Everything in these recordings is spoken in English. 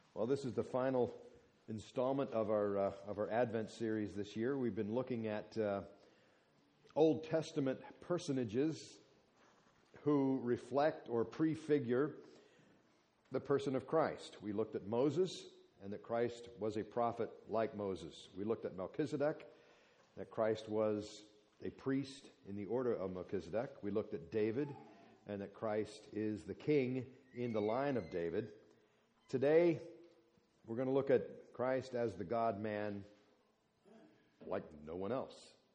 Well, this is the final installment of our Advent series this year. We've been looking at Old Testament personages who reflect or prefigure the person of Christ. We looked at Moses, and that Christ was a prophet like Moses. We looked at Melchizedek, that Christ was a priest in the order of Melchizedek. We looked at David, and that Christ is the king in the line of David. Today, we're going to look at Christ as the God-man like no one else.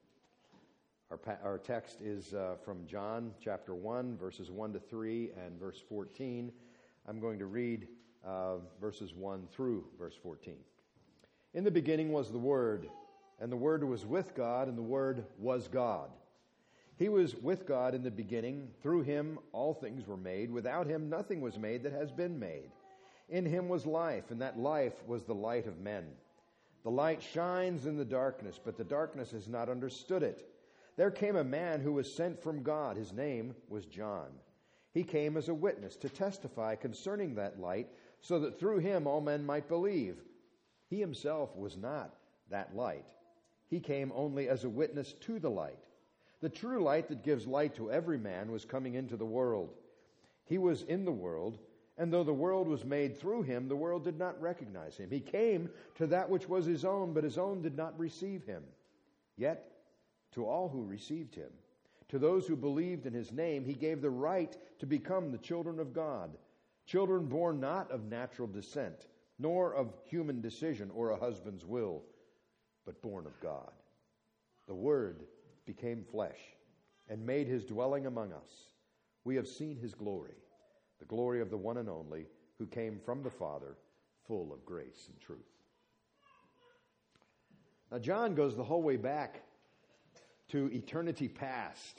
Our text is from John chapter 1, verses 1 to 3 and verse 14. I'm going to read verses 1 through verse 14. In the beginning was the Word, and the Word was with God, and the Word was God. He was with God in the beginning. Through him all things were made. Without him nothing was made that has been made. In him was life, and that life was the light of men. The light shines in the darkness, but the darkness has not understood it. There came a man who was sent from God. His name was John. He came as a witness to testify concerning that light, so that through him all men might believe. He himself was not that light. He came only as a witness to the light. The true light that gives light to every man was coming into the world. He was in the world, and though the world was made through him, the world did not recognize him. He came to that which was his own, but his own did not receive him. Yet, to all who received him, to those who believed in his name, he gave the right to become the children of God, children born not of natural descent, nor of human decision or a husband's will, but born of God. The Word became flesh and made his dwelling among us. We have seen his glory, the glory of the one and only, who came from the Father, full of grace and truth. Now, John goes the whole way back to eternity past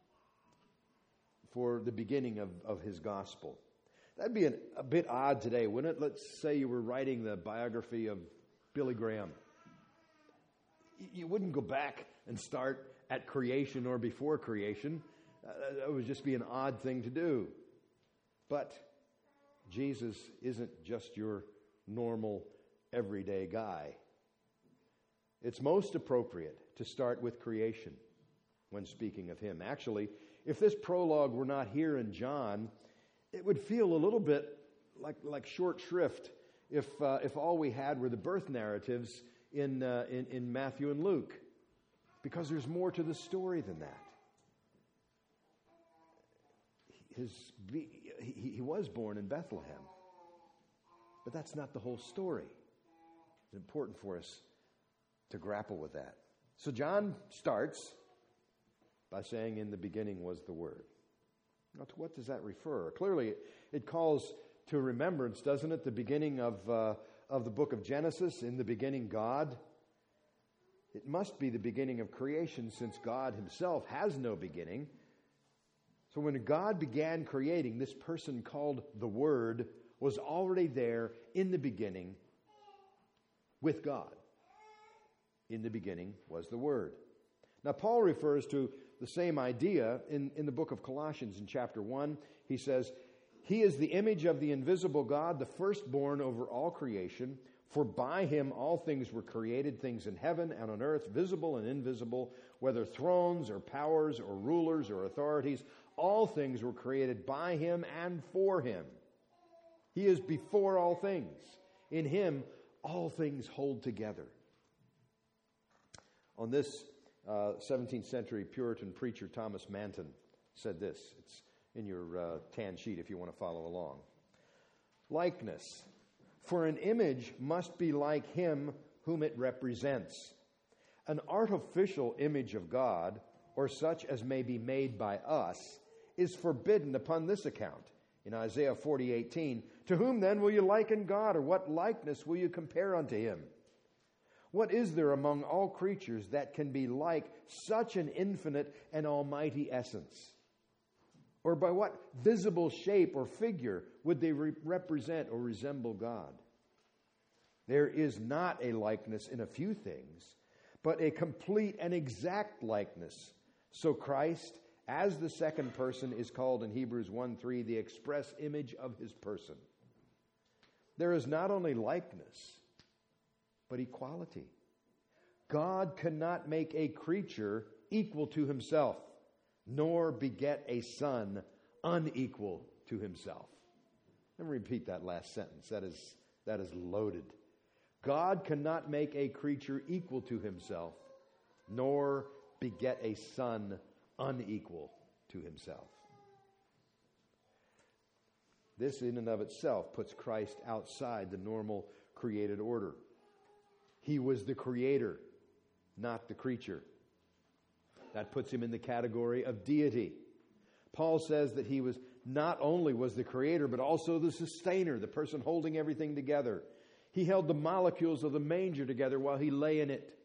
for the beginning of his gospel. That'd be a bit odd today, wouldn't it? Let's say you were writing the biography of Billy Graham. You wouldn't go back and start at creation or before creation. That would just be an odd thing to do. But Jesus isn't just your normal, everyday guy. It's most appropriate to start with creation when speaking of him. Actually, if this prologue were not here in John, it would feel a little bit like short shrift if all we had were the birth narratives in Matthew and Luke, because there's more to the story than that. He was born in Bethlehem, but that's not the whole story. It's important for us to grapple with that. So John starts by saying, in the beginning was the Word. Now, to what does that refer? Clearly, it calls to remembrance, doesn't it? The beginning of the book of Genesis, in the beginning God. It must be the beginning of creation, since God himself has no beginning. So when God began creating, this person called the Word was already there in the beginning with God. In the beginning was the Word. Now, Paul refers to the same idea in the book of Colossians in chapter 1. He says, "He is the image of the invisible God, the firstborn over all creation. For by him all things were created, things in heaven and on earth, visible and invisible, whether thrones or powers or rulers or authorities. All things were created by him and for him. He is before all things. In him all things hold together." On this 17th century Puritan preacher Thomas Manton said this. It's in your tan sheet if you want to follow along. "Likeness. For an image must be like him whom it represents. An artificial image of God, or such as may be made by us, is forbidden upon this account." In Isaiah 40:18, "To whom then will you liken God, or what likeness will you compare unto him? What is there among all creatures that can be like such an infinite and almighty essence? Or by what visible shape or figure would they represent or resemble God? There is not a likeness in a few things, but a complete and exact likeness. So Christ, as the second person, is called in Hebrews 1:3 the express image of his person. there is not only likeness, but equality. God cannot make a creature equal to himself, nor beget a son unequal to himself. Let me repeat that last sentence. That is loaded. God cannot make a creature equal to himself, nor beget a son unequal to himself. This in and of itself puts Christ outside the normal created order. He was the creator, not the creature. That puts him in the category of deity. Paul says that he was not only was the creator, but also the sustainer, the person holding everything together. He held the molecules of the manger together while he lay in it.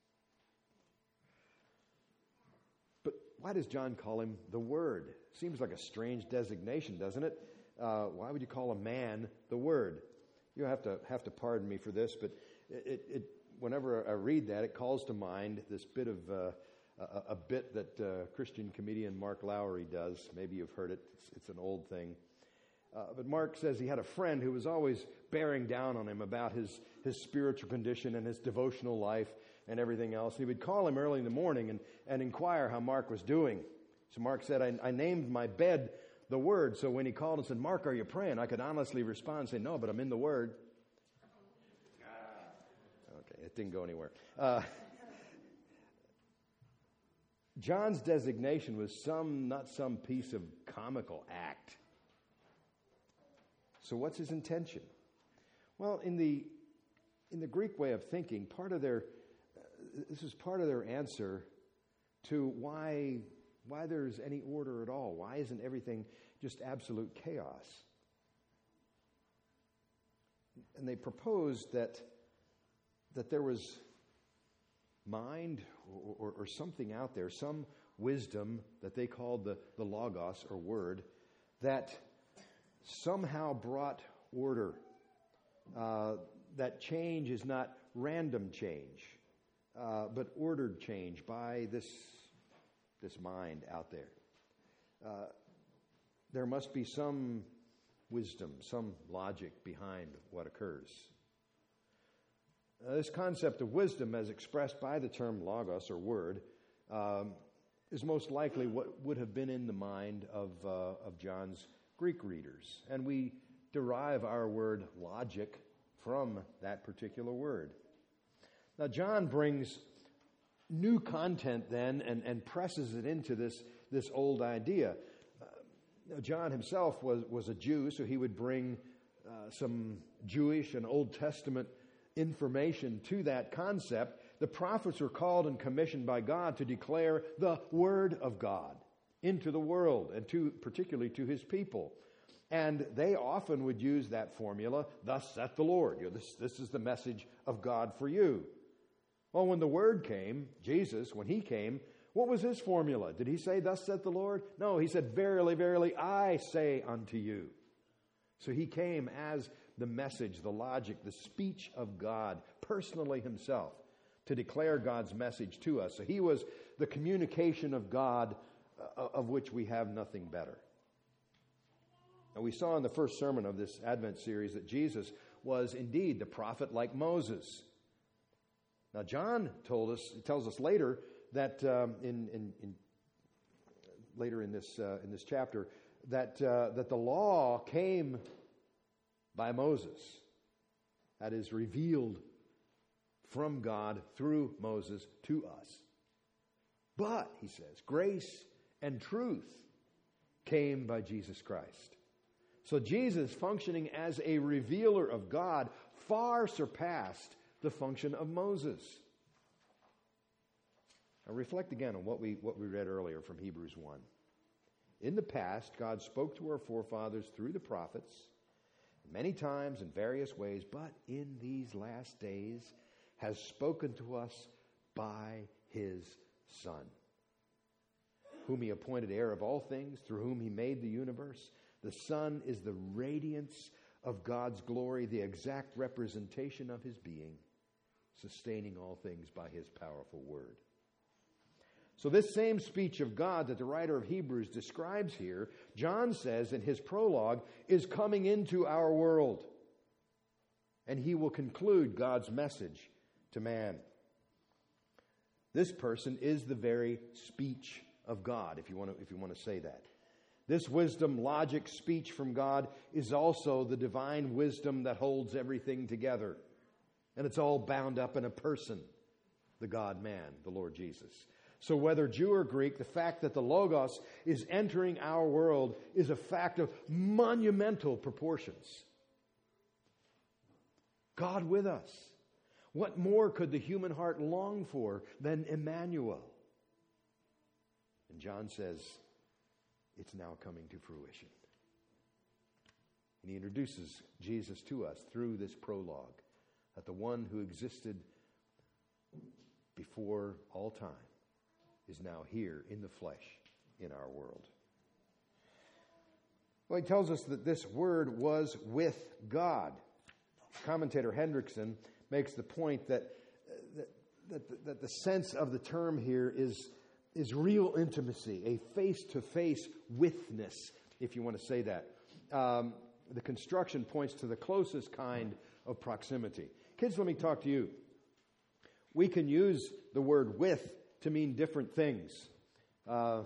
But why does John call him the Word? Seems like a strange designation, doesn't it? Why would you call a man the Word? You have to pardon me for this, but whenever I read that, it calls to mind this bit of a bit that Christian comedian Mark Lowry does. Maybe you've heard it. It's an old thing. But Mark says he had a friend who was always bearing down on him about his spiritual condition and his devotional life and everything else. He would call him early in the morning and inquire how Mark was doing. So Mark said, I named my bed the Word. So when he called and said, Mark, are you praying? I could honestly respond and say, no, but I'm in the Word. Okay, it didn't go anywhere. John's designation was not some piece of comical act. So what's his intention? Well, in the Greek way of thinking, this is part of their answer to why there's any order at all. Why isn't everything just absolute chaos? And they proposed that there was mind or something out there, some wisdom that they called the logos or word, that somehow brought order. That change is not random change, but ordered change by this mind out there. There must be some wisdom, some logic behind what occurs. This concept of wisdom, as expressed by the term logos or word, is most likely what would have been in the mind of John's Greek readers. And we derive our word logic from that particular word. Now, John brings new content then and presses it into this old idea. John himself was a Jew, so he would bring some Jewish and Old Testament information to that concept. The prophets were called and commissioned by God to declare the Word of God into the world and particularly to His people. And they often would use that formula, thus saith the Lord. This is the message of God for you. Well, when the Word came, Jesus, when He came, what was His formula? Did He say, thus saith the Lord? No, He said, verily, verily, I say unto you. So He came as the message, the logic, the speech of God, personally Himself, to declare God's message to us. So He was the communication of God, of which we have nothing better. And we saw in the first sermon of this Advent series that Jesus was indeed the prophet like Moses. Now John tells us later that later in this chapter that the law came by Moses. That is revealed from God through Moses to us. But, he says, grace and truth came by Jesus Christ. So Jesus, functioning as a revealer of God, far surpassed the function of Moses. Now reflect again on what we read earlier from Hebrews 1. In the past, God spoke to our forefathers through the prophets many times in various ways, but in these last days has spoken to us by His Son, whom He appointed heir of all things, through whom He made the universe. The Son is the radiance of God's glory, the exact representation of His being, sustaining all things by His powerful word. So this same speech of God that the writer of Hebrews describes here, John says in his prologue, is coming into our world. and he will conclude God's message to man. This person is the very speech of God, if you want to say that. This wisdom, logic, speech from God is also the divine wisdom that holds everything together. And it's all bound up in a person, the God-man, the Lord Jesus. So whether Jew or Greek, the fact that the Logos is entering our world is a fact of monumental proportions. God with us. What more could the human heart long for than Emmanuel? And John says, it's now coming to fruition. And he introduces Jesus to us through this prologue, that the one who existed before all time is now here in the flesh in our world. Well, he tells us that this Word was with God. Commentator Hendrickson makes the point that the sense of the term here is real intimacy, a face-to-face witness, if you want to say that. The construction points to the closest kind of proximity. Kids, let me talk to you. We can use the word with to mean different things. John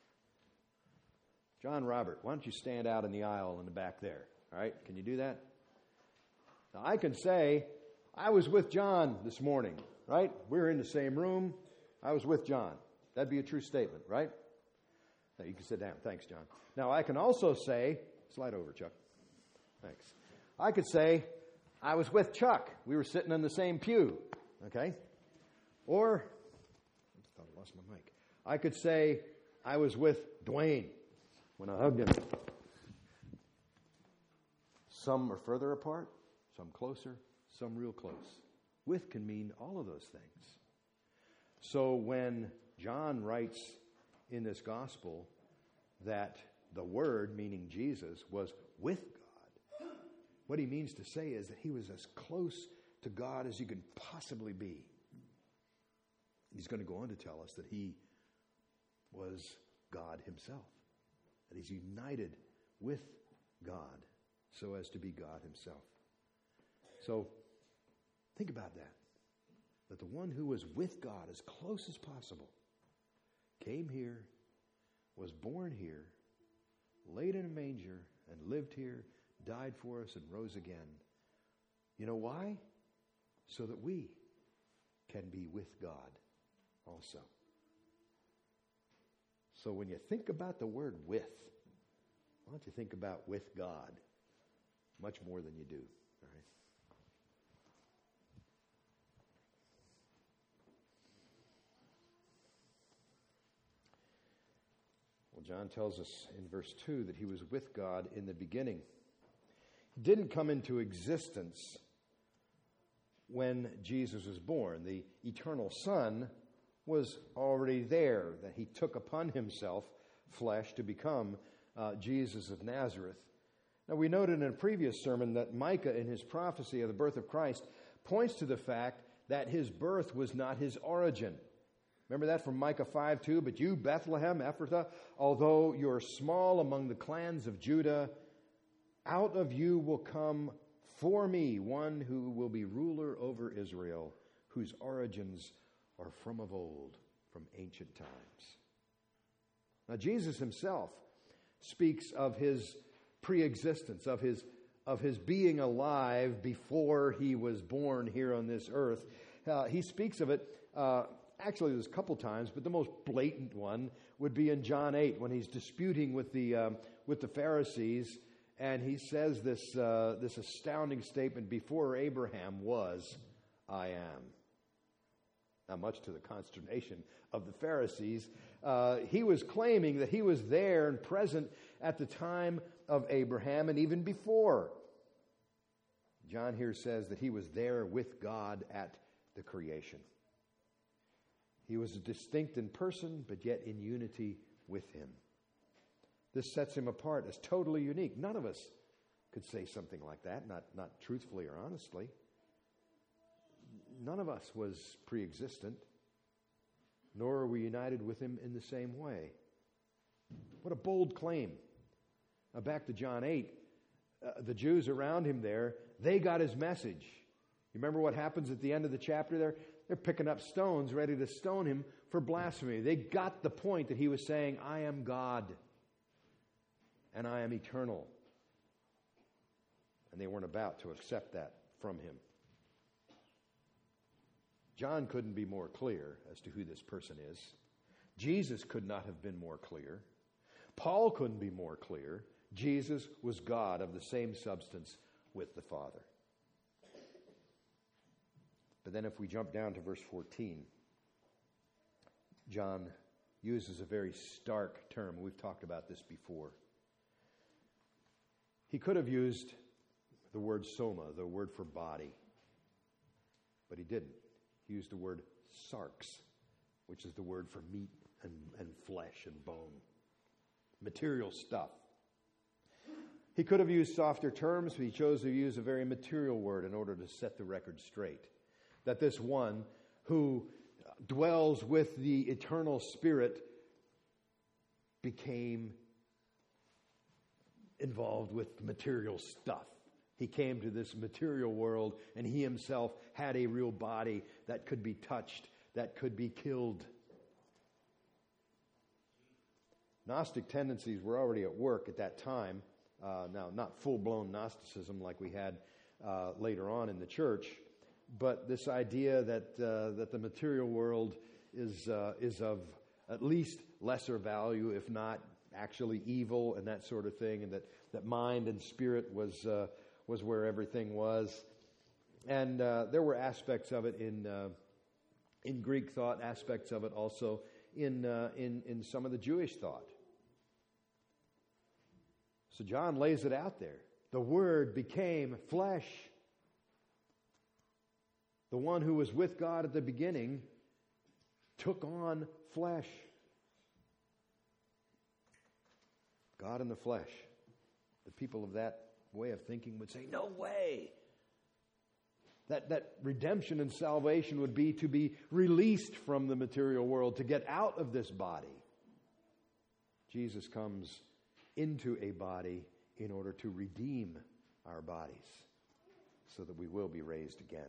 Robert, why don't you stand out in the aisle in the back there? All right, can you do that? Now, I can say, I was with John this morning, right? We were in the same room. I was with John. That'd be a true statement, right? Now, you can sit down. Thanks, John. Now, I can also say, slide over, Chuck. Thanks. I could say, I was with Chuck. We were sitting in the same pew, okay? Or, I thought I lost my mic. I could say, I was with Dwayne when I hugged him. Some are further apart, some closer, some real close. With can mean all of those things. So when John writes in this gospel that the Word, meaning Jesus, was with God, what he means to say is that he was as close to God as you could possibly be. He's going to go on to tell us that he was God himself, that he's united with God so as to be God himself. So think about that the one who was with God as close as possible came here, was born here, laid in a manger, and lived here, died for us, and rose again. You know why? So that we can be with God also. So when you think about the word with, why don't you think about with God much more than you do, all right? Well, John tells us in verse 2 that he was with God in the beginning. He didn't come into existence when Jesus was born. The eternal Son was already there, that he took upon himself flesh to become Jesus of Nazareth. Now, we noted in a previous sermon that Micah, in his prophecy of the birth of Christ, points to the fact that his birth was not his origin. Remember that from Micah 5:2? But you, Bethlehem, Ephrathah, although you're small among the clans of Judah, out of you will come for me one who will be ruler over Israel, whose origins are from of old, from ancient times. Now, Jesus himself speaks of his pre-existence, of his being alive before he was born here on this earth. He speaks of it, actually there's a couple times, but the most blatant one would be in John 8 when he's disputing with the Pharisees, and he says this astounding statement, before Abraham was, I am. Now, much to the consternation of the Pharisees, he was claiming that he was there and present at the time of Abraham and even before. John here says that he was there with God at the creation. He was distinct in person, but yet in unity with him. This sets him apart as totally unique. None of us could say something like that, not truthfully or honestly. None of us was pre-existent, nor are we united with him in the same way. What a bold claim. Now back to John 8. the Jews around him there, they got his message. You remember what happens at the end of the chapter there? They're picking up stones ready to stone him for blasphemy. They got the point that he was saying, I am God and I am eternal. And they weren't about to accept that from him. John couldn't be more clear as to who this person is. Jesus could not have been more clear. Paul couldn't be more clear. Jesus was God of the same substance with the Father. But then if we jump down to verse 14, John uses a very stark term. We've talked about this before. He could have used the word soma, the word for body, but he didn't. He used the word sarx, which is the word for meat and flesh and bone, material stuff. He could have used softer terms, but he chose to use a very material word in order to set the record straight. That this one who dwells with the eternal Spirit became involved with material stuff. He came to this material world, and he himself had a real body that could be touched, that could be killed. Gnostic tendencies were already at work at that time. Now, not full-blown Gnosticism like we had later on in the church, but this idea that the material world is of at least lesser value, if not actually evil, and that sort of thing, and that mind and spirit was where everything was. And there were aspects of it in Greek thought, aspects of it also in some of the Jewish thought. So John lays it out there. The Word became flesh. The one who was with God at the beginning took on flesh. God in the flesh. The people of that way of thinking would say, no way. That redemption and salvation would be to be released from the material world, to get out of this body. Jesus comes into a body in order to redeem our bodies so that we will be raised again.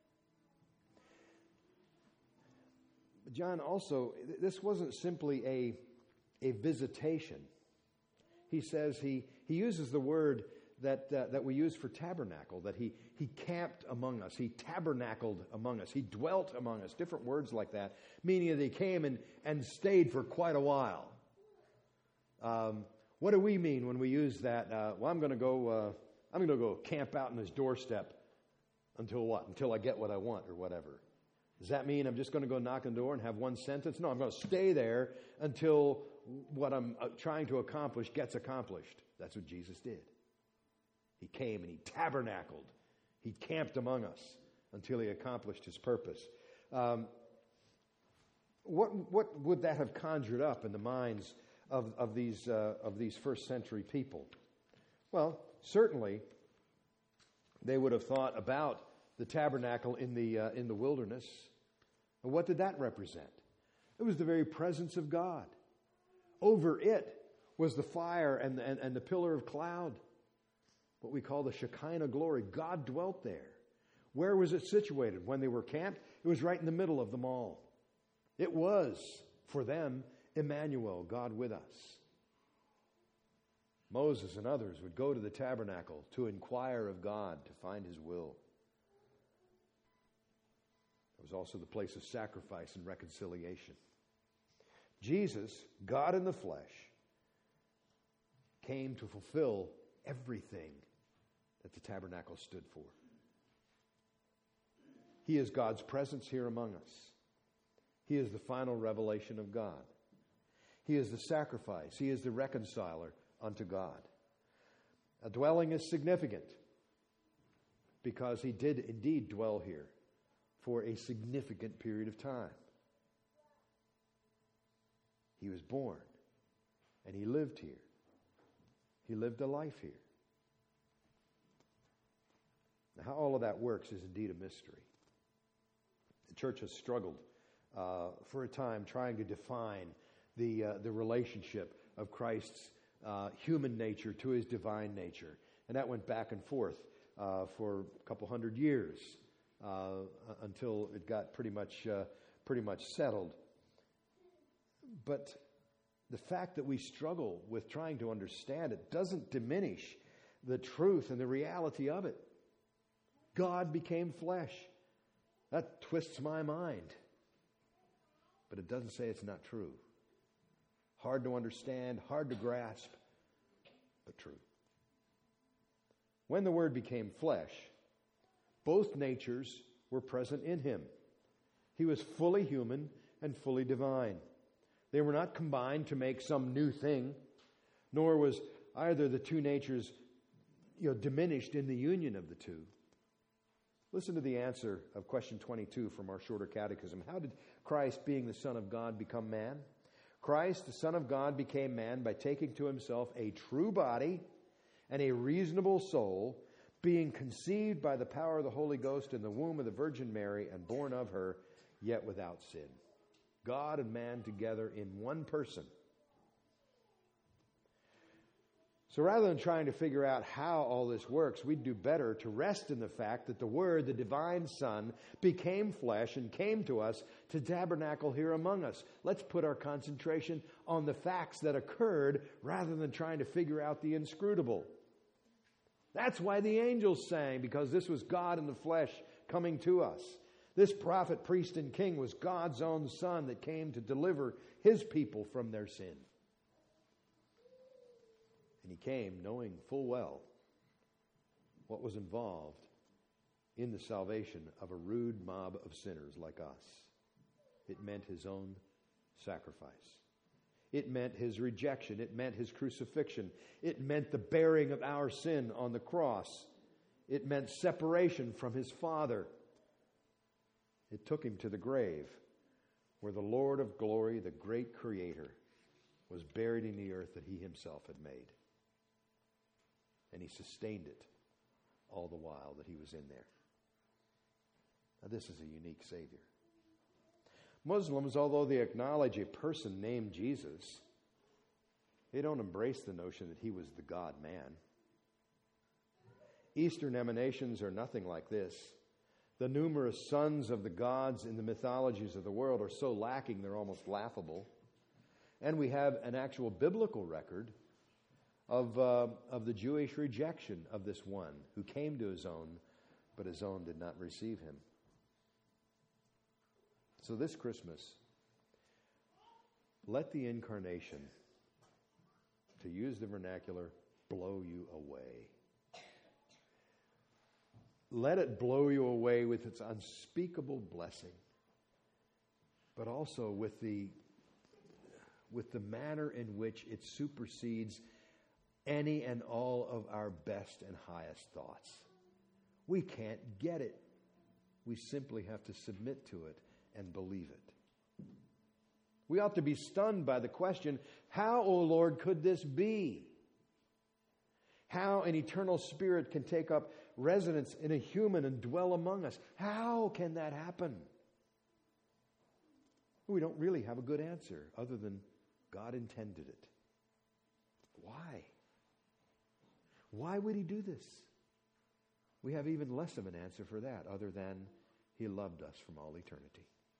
But John also, this wasn't simply a visitation. He says he uses the word that we use for tabernacle, that he camped among us, he tabernacled among us, he dwelt among us, different words like that, meaning that he came and stayed for quite a while. What do we mean when we use that? Well, I'm going to go camp out on his doorstep until what? Until I get what I want or whatever. Does that mean I'm just going to go knock on the door and have one sentence? No, I'm going to stay there until what I'm trying to accomplish gets accomplished. That's what Jesus did. He came and he tabernacled. He camped among us until he accomplished his purpose. What would that have conjured up in the minds of these first century people? Well, certainly they would have thought about the tabernacle in the wilderness. And what did that represent? It was the very presence of God. Over it was the fire and the pillar of cloud, what we call the Shekinah glory. God dwelt there. Where was it situated? When they were camped, it was right in the middle of them all. It was, for them, Emmanuel, God with us. Moses and others would go to the tabernacle to inquire of God, to find his will. It was also the place of sacrifice and reconciliation. Jesus, God in the flesh, came to fulfill everything that the tabernacle stood for. He is God's presence here among us. He is the final revelation of God. He is the sacrifice. He is the reconciler unto God. A dwelling is significant because he did indeed dwell here for a significant period of time. He was born and he lived here. He lived a life here. Now, how all of that works is indeed a mystery. The church has struggled for a time trying to define the relationship of Christ's human nature to his divine nature. And that went back and forth for a couple hundred years until it got pretty much settled. But the fact that we struggle with trying to understand it doesn't diminish the truth and the reality of it. God became flesh. That twists my mind. But it doesn't say it's not true. Hard to understand, hard to grasp, but true. When the Word became flesh, both natures were present in him. He was fully human and fully divine. They were not combined to make some new thing, nor was either the two natures diminished in the union of the two. Listen to the answer of question 22 from our shorter catechism. How did Christ, being the Son of God, become man? Christ, the Son of God, became man by taking to himself a true body and a reasonable soul, being conceived by the power of the Holy Ghost in the womb of the Virgin Mary and born of her, yet without sin. God and man together in one person. So rather than trying to figure out how all this works, we'd do better to rest in the fact that the Word, the divine Son, became flesh and came to us to tabernacle here among us. Let's put our concentration on the facts that occurred rather than trying to figure out the inscrutable. That's why the angels sang, because this was God in the flesh coming to us. This prophet, priest, and king was God's own Son that came to deliver his people from their sin. And he came knowing full well what was involved in the salvation of a rude mob of sinners like us. It meant his own sacrifice. It meant his rejection. It meant his crucifixion. It meant the bearing of our sin on the cross. It meant separation from his Father. It took him to the grave where the Lord of glory, the great Creator, was buried in the earth that he himself had made. And he sustained it all the while that he was in there. Now, this is a unique Savior. Muslims, although they acknowledge a person named Jesus, they don't embrace the notion that he was the God-man. Eastern emanations are nothing like this. The numerous sons of the gods in the mythologies of the world are so lacking they're almost laughable. And we have an actual biblical record of the Jewish rejection of this one who came to his own, but his own did not receive him. So this Christmas, let the incarnation, to use the vernacular, blow you away. Let it blow you away with its unspeakable blessing, but also with the manner in which it supersedes any and all of our best and highest thoughts. We can't get it. We simply have to submit to it and believe it. We ought to be stunned by the question, how, O Lord, could this be? How an eternal spirit can take up residence in a human and dwell among us. How can that happen? We don't really have a good answer other than God intended it. Why? Why would he do this? We have even less of an answer for that other than he loved us from all eternity.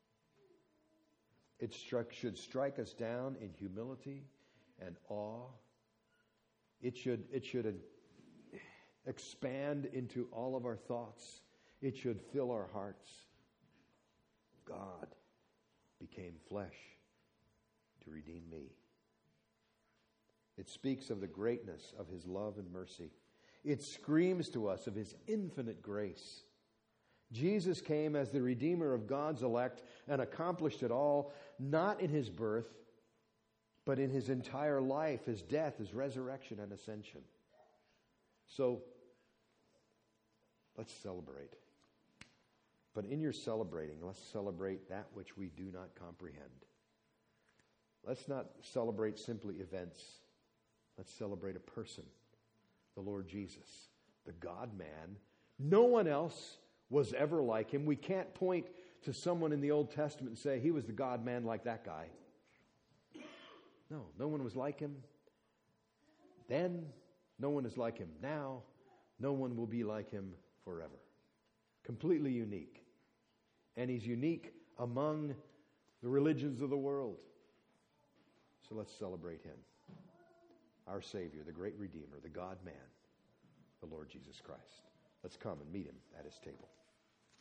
It should strike us down in humility and awe. It should expand into all of our thoughts. It should fill our hearts. God became flesh to redeem me. It speaks of the greatness of his love and mercy. It screams to us of his infinite grace. Jesus came as the Redeemer of God's elect and accomplished it all, not in his birth, but in his entire life, his death, his resurrection, and ascension. So, let's celebrate. But in your celebrating, let's celebrate that which we do not comprehend. Let's not celebrate simply events. Let's celebrate a person, the Lord Jesus, the God-man. No one else was ever like him. We can't point to someone in the Old Testament and say he was the God-man like that guy. No one was like him then. No one is like him now. No one will be like him forever. Completely unique. And he's unique among the religions of the world. So let's celebrate him. Our Savior, the great Redeemer, the God-man, the Lord Jesus Christ. Let's come and meet him at his table.